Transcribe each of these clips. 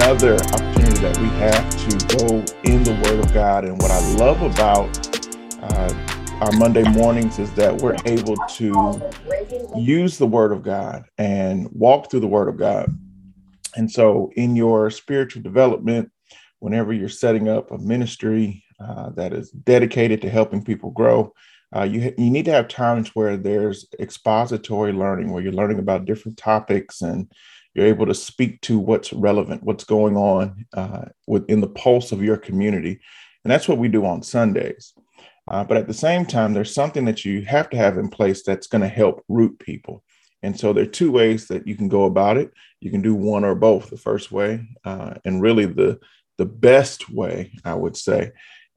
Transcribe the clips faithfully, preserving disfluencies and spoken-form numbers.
another opportunity that we have to go in the Word of God. And what I love about uh, our Monday mornings is that we're able to use the Word of God and walk through the Word of God. And so in your spiritual development, whenever you're setting up a ministry uh, that is dedicated to helping people grow, uh, you, ha- you need to have times where there's expository learning, where you're learning about different topics and you're able to speak to what's relevant, what's going on uh, within the pulse of your community. And that's what we do on Sundays. Uh, but at the same time, there's something that you have to have in place that's going to help root people. And so there are two ways that you can go about it. You can do one or both. The first way, uh, and really the, the best way, I would say,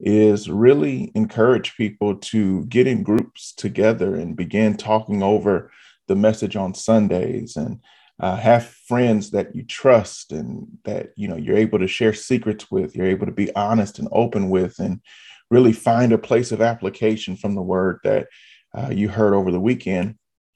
is really encourage people to get in groups together and begin talking over the message on Sundays, and uh, have friends that you trust and that, you know, you're able to share secrets with, you're able to be honest and open with, and really find a place of application from the word that uh, you heard over the weekend.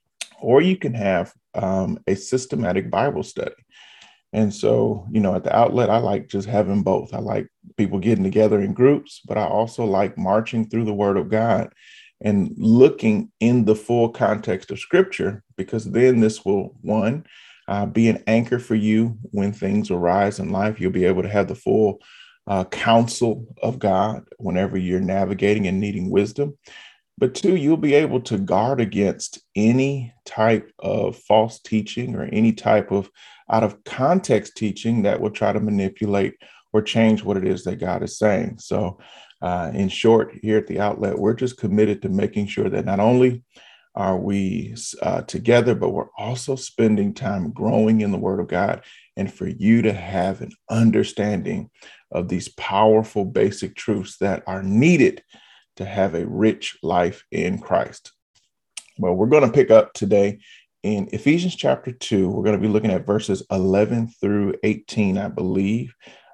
Or you can have um, a systematic Bible study. And so, you know, at the outlet, I like just having both. I like people getting together in groups, but I also like marching through the Word of God and looking in the full context of Scripture, because then this will, one, uh, be an anchor for you when things arise in life. You'll be able to have the full uh, counsel of God whenever you're navigating and needing wisdom. But two, you'll be able to guard against any type of false teaching or any type of out of context teaching that will try to manipulate or change what it is that God is saying. So uh, in short, here at the outlet, we're just committed to making sure that not only are we uh, together, but we're also spending time growing in the Word of God, and for you to have an understanding of these powerful basic truths that are needed to have a rich life in Christ. Well, we're going to pick up today in Ephesians chapter two. We're going to be looking at verses eleven through eighteen, I believe.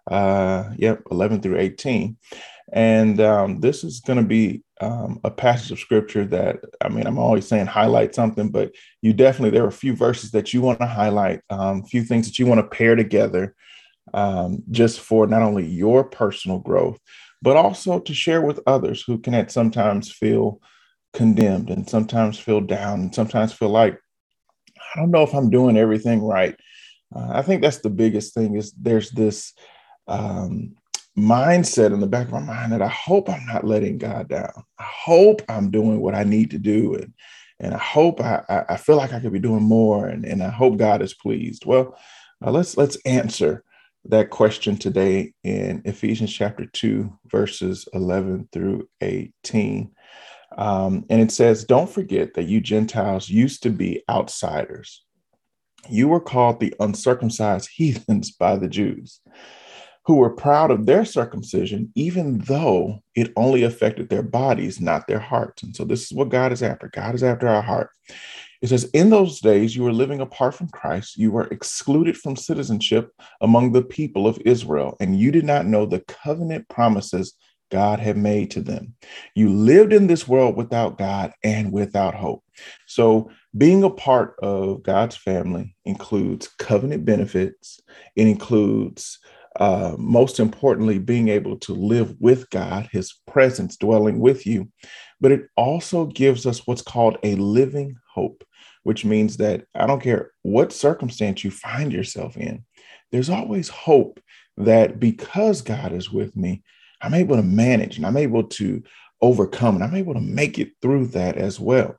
Uh, yep, eleven through eighteen. And um, this is going to be um, a passage of scripture that, I mean, I'm always saying highlight something, but you definitely, there are a few verses that you want to highlight, a um, few things that you want to pair together um, just for not only your personal growth, but also to share with others who can at sometimes feel condemned and sometimes feel down and sometimes feel like, I don't know if I'm doing everything right. Uh, I think that's the biggest thing, is there's this um, mindset in the back of my mind that I hope I'm not letting God down. I hope I'm doing what I need to do. And, and I hope I, I feel like I could be doing more. And, and I hope God is pleased. Well, uh, let's let's answer that question today in Ephesians chapter two, verses eleven through eighteen. Um, and it says, "Don't forget that you Gentiles used to be outsiders. You were called the uncircumcised heathens by the Jews, who were proud of their circumcision, even though it only affected their bodies, not their hearts." And so this is what God is after. God is after our heart. It says, "In those days, you were living apart from Christ. You were excluded from citizenship among the people of Israel, and you did not know the covenant promises God had made to them. You lived in this world without God and without hope." So being a part of God's family includes covenant benefits. It includes, uh, most importantly, being able to live with God, his presence dwelling with you. But it also gives us what's called a living hope, which means that I don't care what circumstance you find yourself in, there's always hope that because God is with me, I'm able to manage and I'm able to overcome and I'm able to make it through that as well.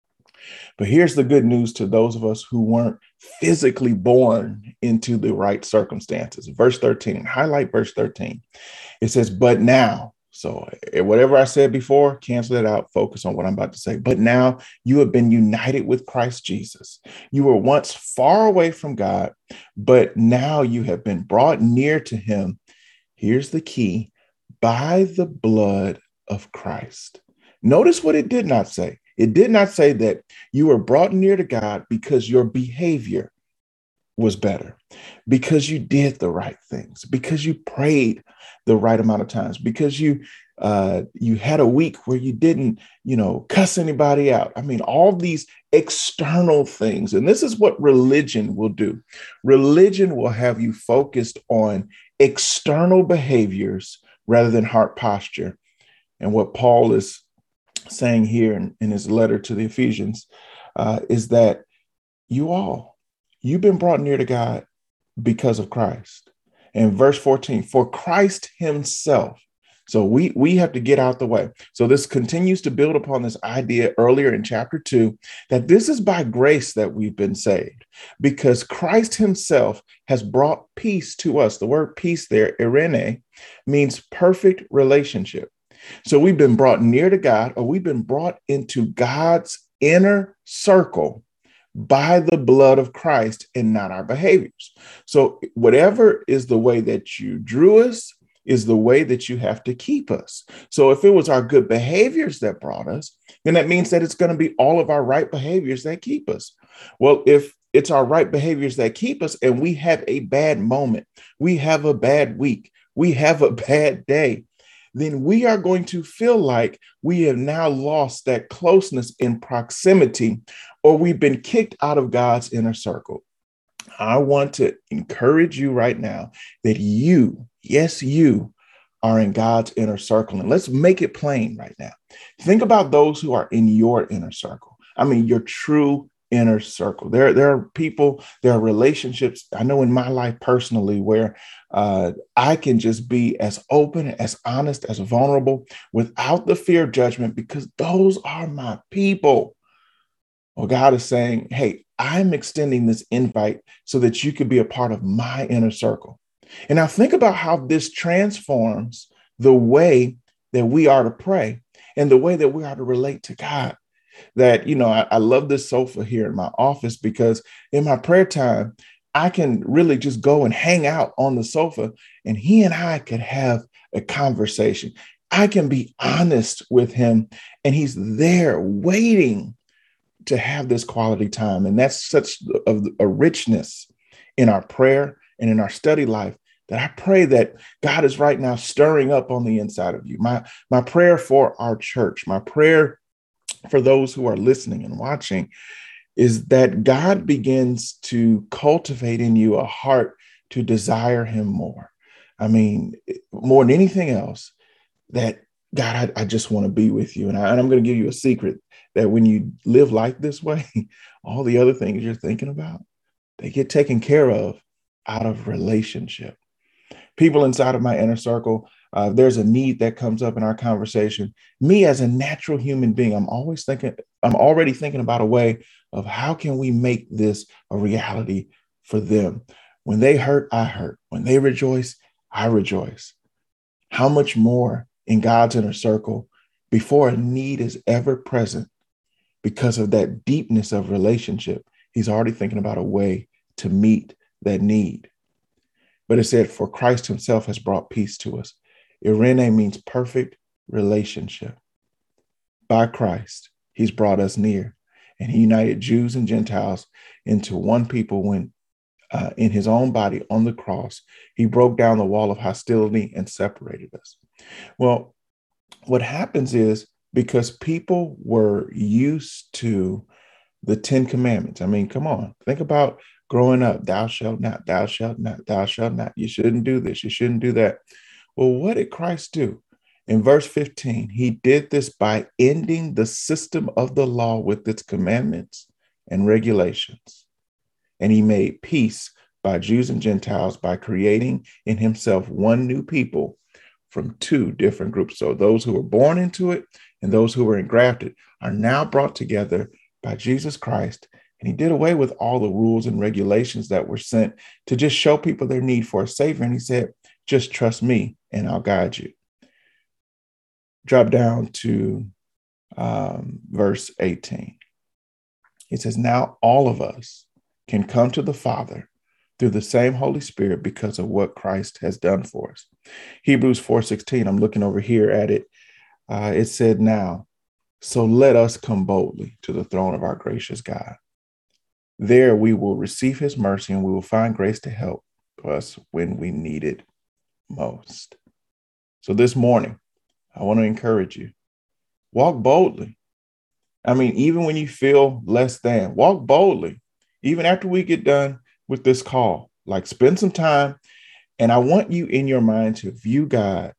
But here's the good news to those of us who weren't physically born into the right circumstances. Verse thirteen, highlight verse thirteen. It says, "But now," so whatever I said before, cancel it out, focus on what I'm about to say. "But now you have been united with Christ Jesus. You were once far away from God, but now you have been brought near to him." Here's the key: by the blood of Christ. Notice what it did not say. It did not say that you were brought near to God because your behavior was better, because you did the right things, because you prayed the right amount of times, because you Uh, you had a week where you didn't, you know, cuss anybody out. I mean, all these external things. And this is what religion will do. Religion will have you focused on external behaviors rather than heart posture. And what Paul is saying here in, in his letter to the Ephesians uh, is that you all, you've been brought near to God because of Christ. And verse fourteen, for Christ himself. So we, we have to get out the way. So this continues to build upon this idea earlier in chapter two, that this is by grace that we've been saved, because Christ himself has brought peace to us. The word peace there, eirene, means perfect relationship. So we've been brought near to God, or we've been brought into God's inner circle by the blood of Christ and not our behaviors. So whatever is the way that you drew us is the way that you have to keep us. So if it was our good behaviors that brought us, then that means that it's going to be all of our right behaviors that keep us. Well, if it's our right behaviors that keep us and we have a bad moment, we have a bad week, we have a bad day, then we are going to feel like we have now lost that closeness in proximity, or we've been kicked out of God's inner circle. I want to encourage you right now that you, yes, you are in God's inner circle. And let's make it plain right now. Think about those who are in your inner circle. I mean, your true inner circle. There, there are people, there are relationships. I know in my life personally where uh, I can just be as open, as honest, as vulnerable without the fear of judgment, because those are my people. Well, God is saying, hey, I'm extending this invite so that you could be a part of my inner circle. And now think about how this transforms the way that we are to pray and the way that we are to relate to God. That, you know, I, I love this sofa here in my office, because in my prayer time, I can really just go and hang out on the sofa and he and I could have a conversation. I can be honest with him and he's there waiting to have this quality time. And that's such a, a richness in our prayer and in our study life that I pray that God is right now stirring up on the inside of you. My, my prayer for our church, my prayer for those who are listening and watching, is that God begins to cultivate in you a heart to desire him more. I mean, more than anything else, that God, I, I just want to be with you. And, I, and I'm going to give you a secret that when you live life this way, all the other things you're thinking about, they get taken care of out of relationship. People inside of my inner circle, uh, there's a need that comes up in our conversation. Me as a natural human being, I'm always thinking, I'm already thinking about a way of how can we make this a reality for them. When they hurt, I hurt. When they rejoice, I rejoice. How much more in God's inner circle before a need is ever present, because of that deepness of relationship, he's already thinking about a way to meet that need. But it said, for Christ himself has brought peace to us. Eirene means perfect relationship. By Christ, he's brought us near, and he united Jews and Gentiles into one people when uh, in his own body on the cross, he broke down the wall of hostility and separated us. Well, what happens is, because people were used to the Ten Commandments. I mean, come on, think about growing up. Thou shalt not, thou shalt not, thou shalt not. You shouldn't do this. You shouldn't do that. Well, what did Christ do? In verse fifteen, he did this by ending the system of the law with its commandments and regulations. And he made peace by Jews and Gentiles by creating in himself one new people from two different groups. So those who were born into it and those who were engrafted are now brought together by Jesus Christ. And he did away with all the rules and regulations that were sent to just show people their need for a savior. And he said, just trust me and I'll guide you. Drop down to um, verse eighteen. It says, now all of us can come to the Father through the same Holy Spirit because of what Christ has done for us. Hebrews four sixteen, I'm looking over here at it. Uh, it said, now, so let us come boldly to the throne of our gracious God. There we will receive his mercy and we will find grace to help us when we need it most. So this morning, I want to encourage you. Walk boldly. I mean, even when you feel less than, walk boldly. Even after we get done with this call, like spend some time. And I want you in your mind to view God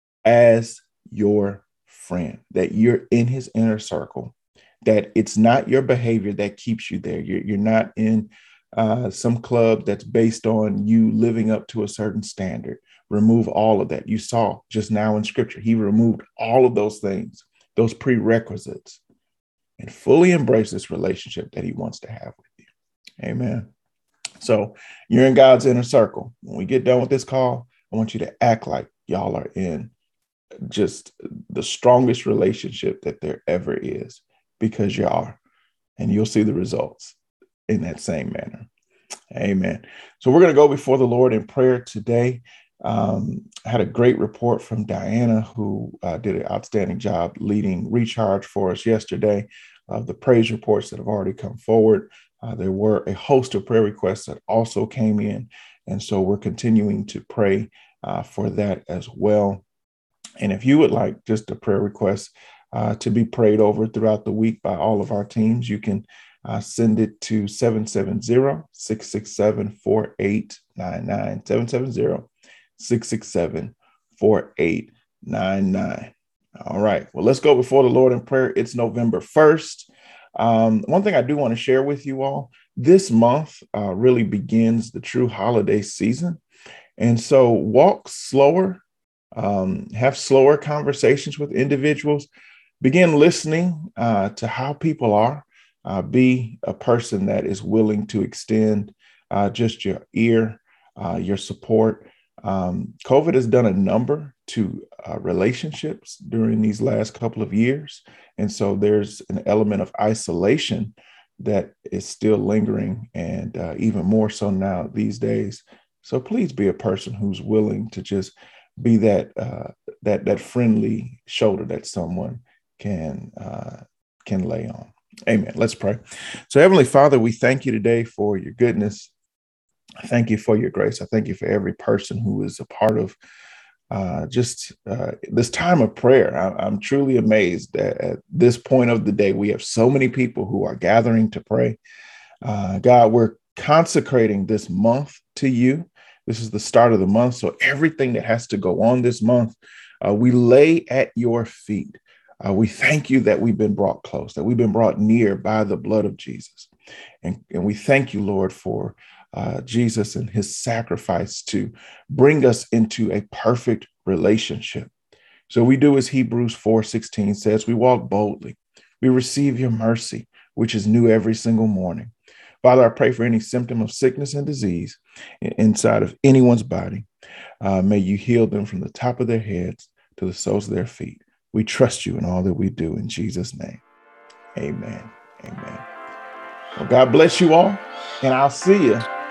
as your friend, that you're in his inner circle, that it's not your behavior that keeps you there. You're, you're not in uh, some club that's based on you living up to a certain standard. Remove all of that. You saw just now in scripture, he removed all of those things, those prerequisites, and fully embrace this relationship that he wants to have with you. Amen. So you're in God's inner circle. When we get done with this call, I want you to act like y'all are in just the strongest relationship that there ever is, because you are, and you'll see the results in that same manner. Amen. So we're going to go before the Lord in prayer today. Um, I had a great report from Diana, who uh, did an outstanding job leading Recharge for us yesterday, of the praise reports that have already come forward. Uh, there were a host of prayer requests that also came in. And so we're continuing to pray uh, for that as well. And if you would like just a prayer request uh, to be prayed over throughout the week by all of our teams, you can uh, send it to seven seven zero, six six seven, four eight nine nine, seven seven zero, six six seven, four eight nine nine. All right. Well, let's go before the Lord in prayer. It's November first. Um, one thing I do want to share with you all, this month uh, really begins the true holiday season. And so walk slower, um, have slower conversations with individuals, begin listening uh, to how people are, uh, be a person that is willing to extend uh, just your ear, uh, your support. Um, COVID has done a number to uh, relationships during these last couple of years. And so there's an element of isolation that is still lingering, and uh, even more so now these days. So please be a person who's willing to just be that uh, that that friendly shoulder that someone can uh, can lay on. Amen. Let's pray. So Heavenly Father, we thank you today for your goodness. I thank you for your grace. I thank you for every person who is a part of uh, just uh, this time of prayer. I, I'm truly amazed that at this point of the day, we have so many people who are gathering to pray. Uh, God, we're consecrating this month to you. This is the start of the month. So everything that has to go on this month, uh, we lay at your feet. Uh, we thank you that we've been brought close, that we've been brought near by the blood of Jesus. And, and we thank you, Lord, for uh, Jesus and his sacrifice to bring us into a perfect relationship. So we do as Hebrews four sixteen says, we walk boldly. We receive your mercy, which is new every single morning. Father, I pray for any symptom of sickness and disease inside of anyone's body. Uh, may you heal them from the top of their heads to the soles of their feet. We trust you in all that we do in Jesus' name. Amen. Amen. Well, God bless you all, and I'll see you